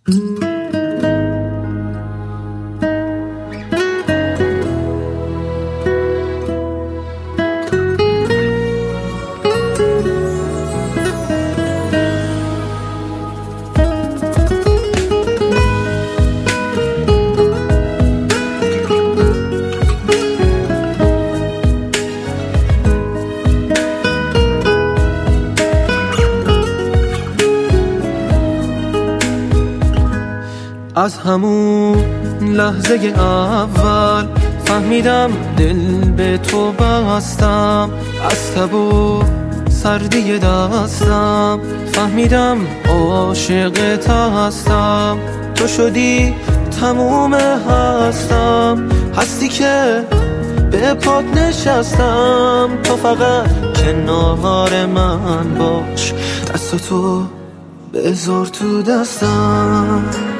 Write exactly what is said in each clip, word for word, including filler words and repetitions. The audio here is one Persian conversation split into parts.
از همون لحظه اول فهمیدم دل به تو بستم، از تب و سردی دستم فهمیدم عاشقت هستم. تو شدی تموم هستم، هستی که به پات نشستم. تو فقط کنار من باش، دست تو بذار تو دستم.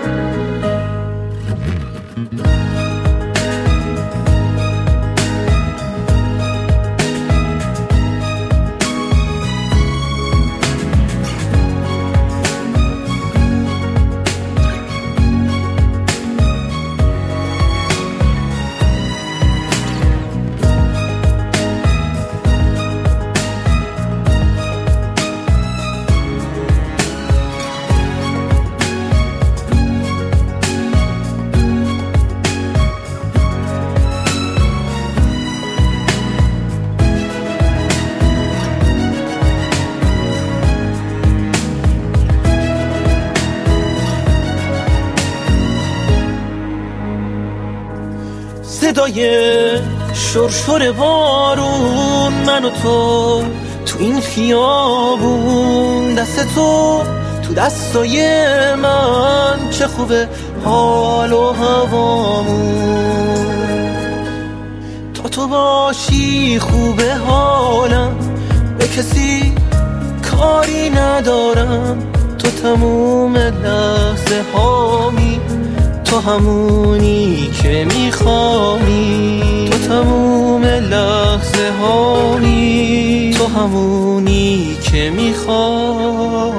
صدای شرشر بارون، من و تو تو این خیابون، دست تو تو دستای من، چه خوبه حال و هوامون. تا تو باشی خوبه حالم، به کسی کاری ندارم. تو تموم لحظه هامی، تو همونی که میخوامی. تو تموم لحظه هامی، تو همونی که میخوامی.